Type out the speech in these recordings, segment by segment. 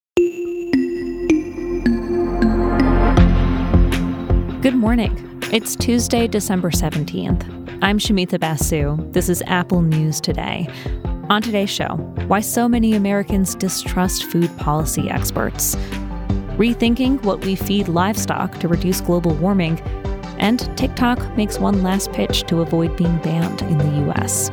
Good morning. It's Tuesday, December 17th. I'm Shamitha Basu. This is Apple News Today. On today's show, why so many Americans distrust food policy experts, rethinking what we feed livestock to reduce global warming, and TikTok makes one last pitch to avoid being banned in the U.S.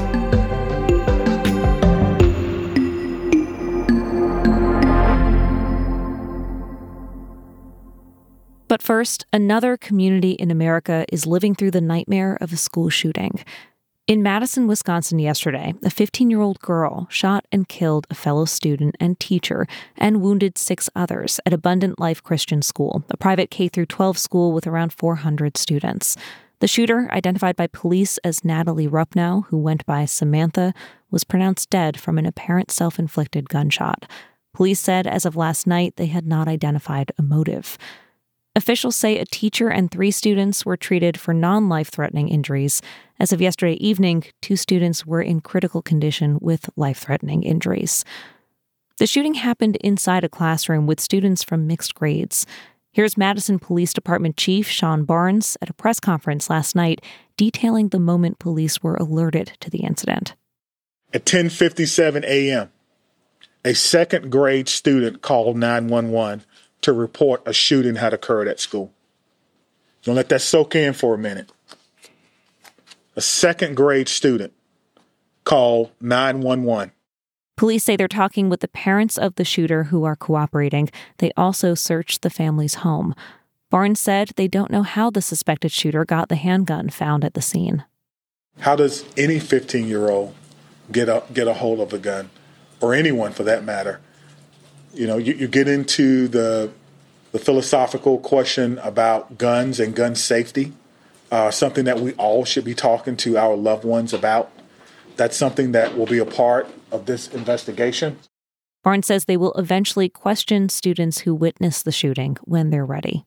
But first, another community in America is living through the nightmare of a school shooting. In Madison, Wisconsin yesterday, a 15-year-old girl shot and killed a fellow student and teacher and wounded 6 others at Abundant Life Christian School, a private K-12 school with around 400 students. The shooter, identified by police as Natalie Rupnow, who went by Samantha, was pronounced dead from an apparent self-inflicted gunshot. Police said as of last night they had not identified a motive. Officials say a teacher and 3 students were treated for non-life-threatening injuries. As of yesterday evening, 2 students were in critical condition with life-threatening injuries. The shooting happened inside a classroom with students from mixed grades. Here's Madison Police Department Chief Sean Barnes at a press conference last night detailing the moment police were alerted to the incident. At 10:57 a.m., a second-grade student called 911 to report a shooting had occurred at school. Don't let that soak in for a minute. A second-grade student called 911. Police say they're talking with the parents of the shooter who are cooperating. They also searched the family's home. Barnes said they don't know how the suspected shooter got the handgun found at the scene. How does any 15-year-old get a hold of a gun, or anyone for that matter? You know, you get into the philosophical question about guns and gun safety, something that we all should be talking to our loved ones about. That's something that will be a part of this investigation. Barnes says they will eventually question students who witnessed the shooting when they're ready.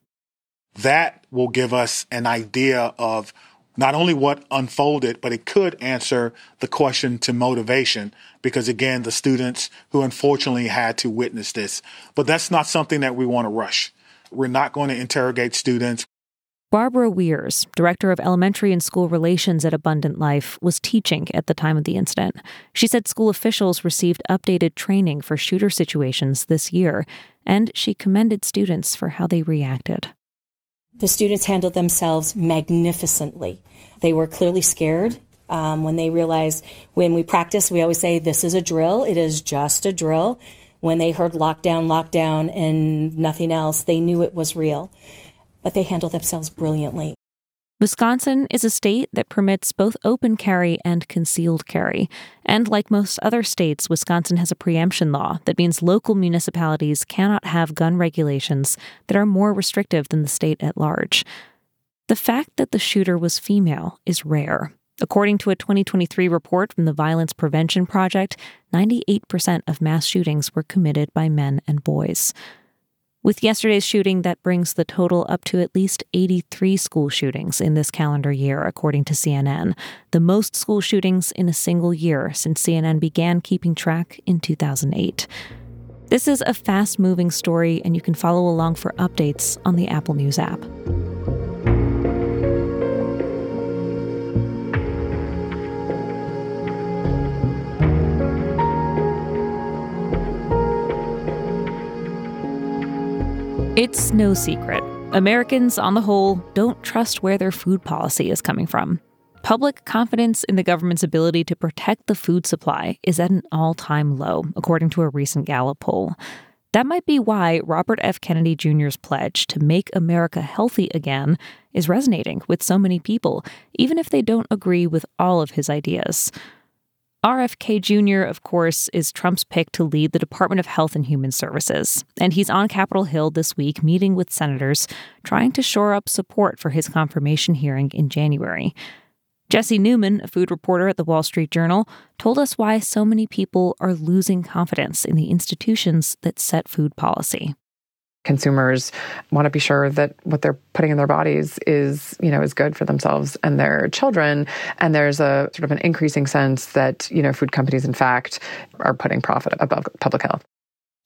That will give us an idea of not only what unfolded, but it could answer the question to motivation, because, again, the students who unfortunately had to witness this. But that's not something that we want to rush. We're not going to interrogate students. Barbara Weirs, director of elementary and school relations at Abundant Life, was teaching at the time of the incident. She said school officials received updated training for shooter situations this year, and she commended students for how they reacted. The students handled themselves magnificently. They were clearly scared when they realized, when we practice, we always say, this is a drill. It is just a drill. When they heard lockdown, and nothing else, they knew it was real. But they handled themselves brilliantly. Wisconsin is a state that permits both open carry and concealed carry. And like most other states, Wisconsin has a preemption law that means local municipalities cannot have gun regulations that are more restrictive than the state at large. The fact that the shooter was female is rare. According to a 2023 report from the Violence Prevention Project, 98% of mass shootings were committed by men and boys. With yesterday's shooting, that brings the total up to at least 83 school shootings in this calendar year, according to CNN, the most school shootings in a single year since CNN began keeping track in 2008. This is a fast-moving story, and you can follow along for updates on the Apple News app. It's no secret. Americans, on the whole, don't trust where their food policy is coming from. Public confidence in the government's ability to protect the food supply is at an all-time low, according to a recent Gallup poll. That might be why Robert F. Kennedy Jr.'s pledge to make America healthy again is resonating with so many people, even if they don't agree with all of his ideas. RFK Jr., of course, is Trump's pick to lead the Department of Health and Human Services, and he's on Capitol Hill this week meeting with senators, trying to shore up support for his confirmation hearing in January. Jesse Newman, a food reporter at the Wall Street Journal, told us why so many people are losing confidence in the institutions that set food policy. Consumers want to be sure that what they're putting in their bodies is good for themselves and their children. And there's a sort of an increasing sense that, food companies, in fact, are putting profit above public health.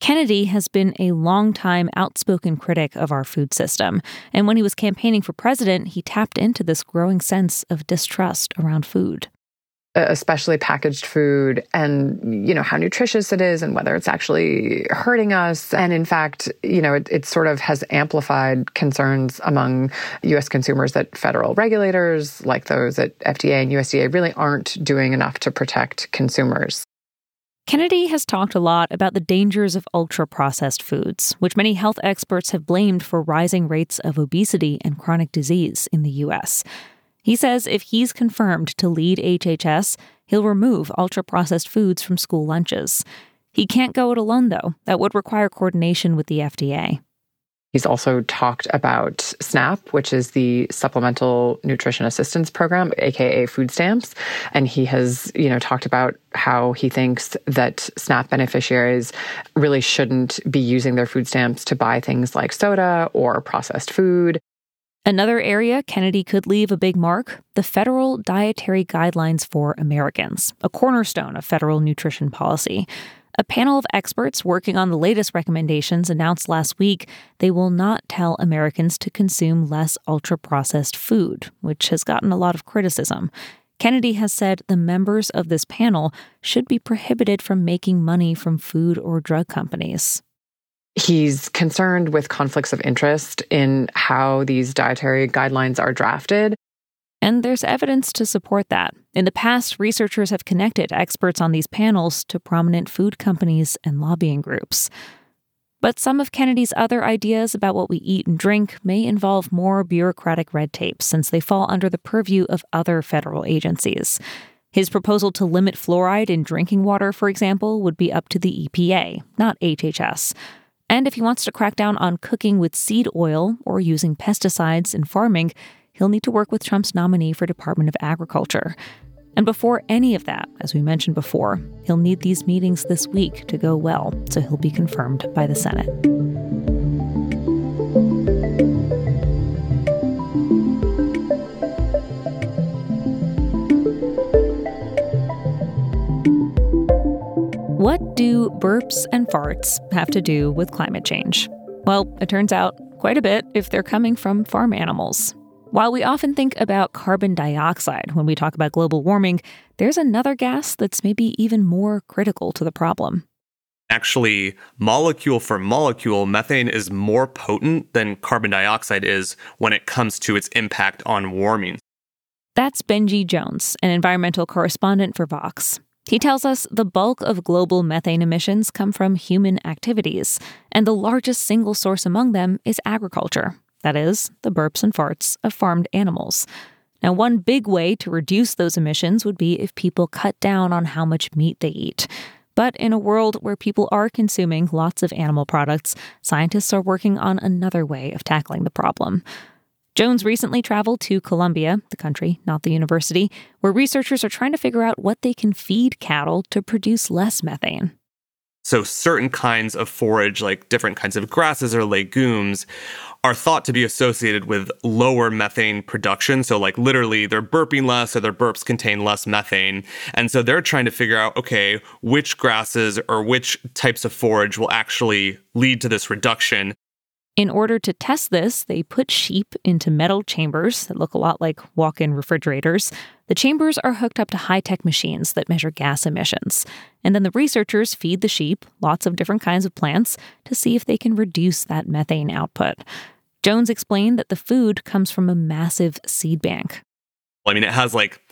Kennedy has been a longtime outspoken critic of our food system, and when he was campaigning for president, he tapped into this growing sense of distrust around food. Especially packaged food and, how nutritious it is and whether it's actually hurting us. And in fact, it sort of has amplified concerns among U.S. consumers that federal regulators, like those at FDA and USDA, really aren't doing enough to protect consumers. Kennedy has talked a lot about the dangers of ultra-processed foods, which many health experts have blamed for rising rates of obesity and chronic disease in the U.S. He says if he's confirmed to lead HHS, he'll remove ultra-processed foods from school lunches. He can't go it alone, though. That would require coordination with the FDA. He's also talked about SNAP, which is the Supplemental Nutrition Assistance Program, aka food stamps. And he has, talked about how he thinks that SNAP beneficiaries really shouldn't be using their food stamps to buy things like soda or processed food. Another area Kennedy could leave a big mark, the Federal Dietary Guidelines for Americans, a cornerstone of federal nutrition policy. A panel of experts working on the latest recommendations announced last week they will not tell Americans to consume less ultra-processed food, which has gotten a lot of criticism. Kennedy has said the members of this panel should be prohibited from making money from food or drug companies. He's concerned with conflicts of interest in how these dietary guidelines are drafted. And there's evidence to support that. In the past, researchers have connected experts on these panels to prominent food companies and lobbying groups. But some of Kennedy's other ideas about what we eat and drink may involve more bureaucratic red tape since they fall under the purview of other federal agencies. His proposal to limit fluoride in drinking water, for example, would be up to the EPA, not HHS. And if he wants to crack down on cooking with seed oil or using pesticides in farming, he'll need to work with Trump's nominee for Department of Agriculture. And before any of that, as we mentioned before, he'll need these meetings this week to go well, so he'll be confirmed by the Senate. What do burps and farts have to do with climate change? Well, it turns out quite a bit if they're coming from farm animals. While we often think about carbon dioxide when we talk about global warming, there's another gas that's maybe even more critical to the problem. Actually, molecule for molecule, methane is more potent than carbon dioxide is when it comes to its impact on warming. That's Benji Jones, an environmental correspondent for Vox. He tells us the bulk of global methane emissions come from human activities, and the largest single source among them is agriculture. That is, the burps and farts of farmed animals. Now, one big way to reduce those emissions would be if people cut down on how much meat they eat. But in a world where people are consuming lots of animal products, scientists are working on another way of tackling the problem. Jones recently traveled to Colombia, the country, not the university, where researchers are trying to figure out what they can feed cattle to produce less methane. So certain kinds of forage, like different kinds of grasses or legumes, are thought to be associated with lower methane production. So like literally they're burping less or their burps contain less methane. And so they're trying to figure out, okay, which grasses or which types of forage will actually lead to this reduction. In order to test this, they put sheep into metal chambers that look a lot like walk-in refrigerators. The chambers are hooked up to high-tech machines that measure gas emissions. And then the researchers feed the sheep lots of different kinds of plants to see if they can reduce that methane output. Jones explained that the food comes from a massive seed bank. I mean, it has like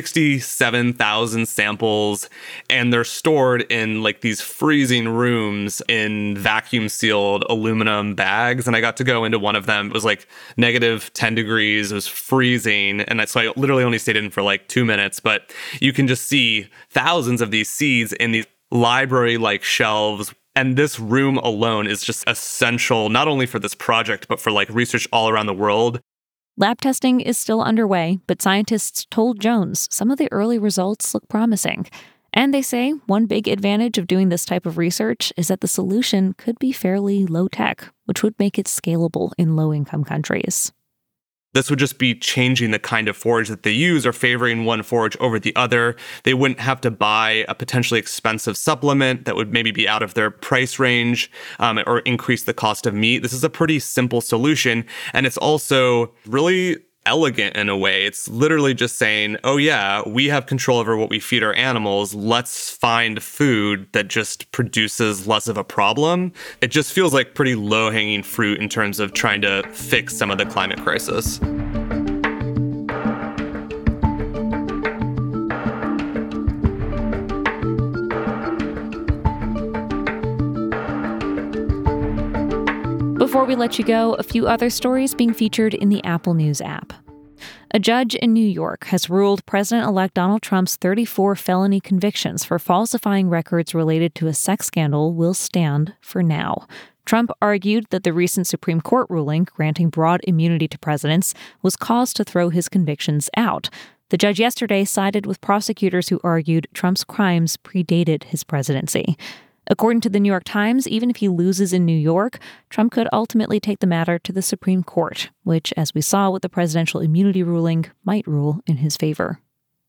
67,000 samples, and they're stored in like these freezing rooms in vacuum sealed aluminum bags. And I got to go into one of them. It was like negative 10 degrees. It was freezing. And so I literally only stayed in for like 2 minutes, but you can just see thousands of these seeds in these library-like shelves. And this room alone is just essential, not only for this project, but for like research all around the world. Lab testing is still underway, but scientists told Jones some of the early results look promising. And they say one big advantage of doing this type of research is that the solution could be fairly low-tech, which would make it scalable in low-income countries. This would just be changing the kind of forage that they use or favoring one forage over the other. They wouldn't have to buy a potentially expensive supplement that would maybe be out of their price range or increase the cost of meat. This is a pretty simple solution. And it's also really elegant in a way. It's literally just saying, oh yeah, we have control over what we feed our animals. Let's find food that just produces less of a problem. It just feels like pretty low-hanging fruit in terms of trying to fix some of the climate crisis. Before we let you go, a few other stories being featured in the Apple News app. A judge in New York has ruled President-elect Donald Trump's 34 felony convictions for falsifying records related to a sex scandal will stand for now. Trump argued that the recent Supreme Court ruling granting broad immunity to presidents was cause to throw his convictions out. The judge yesterday sided with prosecutors who argued Trump's crimes predated his presidency. According to the New York Times, even if he loses in New York, Trump could ultimately take the matter to the Supreme Court, which, as we saw with the presidential immunity ruling, might rule in his favor.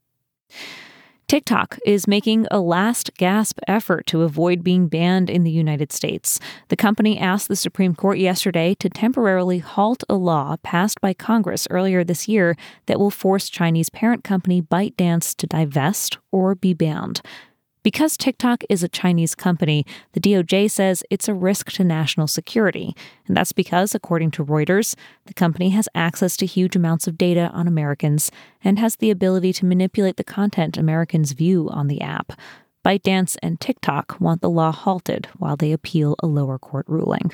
TikTok is making a last-gasp effort to avoid being banned in the United States. The company asked the Supreme Court yesterday to temporarily halt a law passed by Congress earlier this year that will force Chinese parent company ByteDance to divest or be banned. Because TikTok is a Chinese company, the DOJ says it's a risk to national security. And that's because, according to Reuters, the company has access to huge amounts of data on Americans and has the ability to manipulate the content Americans view on the app. ByteDance and TikTok want the law halted while they appeal a lower court ruling.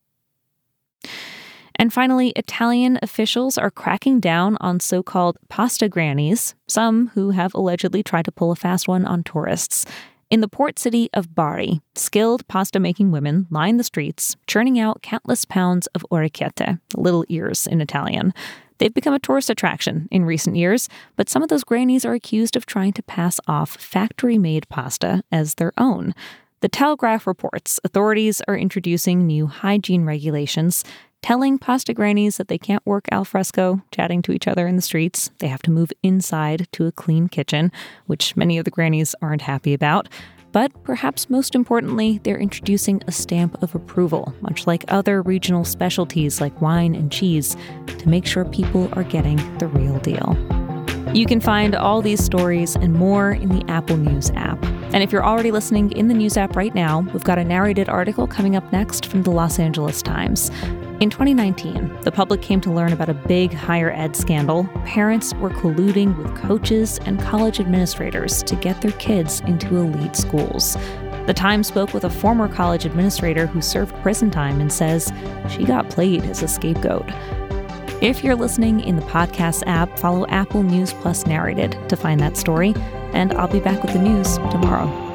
And finally, Italian officials are cracking down on so-called pasta grannies, some who have allegedly tried to pull a fast one on tourists. In the port city of Bari, skilled pasta-making women line the streets, churning out countless pounds of orecchiette, little ears in Italian. They've become a tourist attraction in recent years, but some of those grannies are accused of trying to pass off factory-made pasta as their own. The Telegraph reports authorities are introducing new hygiene regulations, telling pasta grannies that they can't work al fresco, chatting to each other in the streets. They have to move inside to a clean kitchen, which many of the grannies aren't happy about. But perhaps most importantly, they're introducing a stamp of approval, much like other regional specialties like wine and cheese, to make sure people are getting the real deal. You can find all these stories and more in the Apple News app. And if you're already listening in the News app right now, we've got a narrated article coming up next from the Los Angeles Times. In 2019, the public came to learn about a big higher ed scandal. Parents were colluding with coaches and college administrators to get their kids into elite schools. The Times spoke with a former college administrator who served prison time and says she got played as a scapegoat. If you're listening in the podcast app, follow Apple News Plus Narrated to find that story, and I'll be back with the news tomorrow.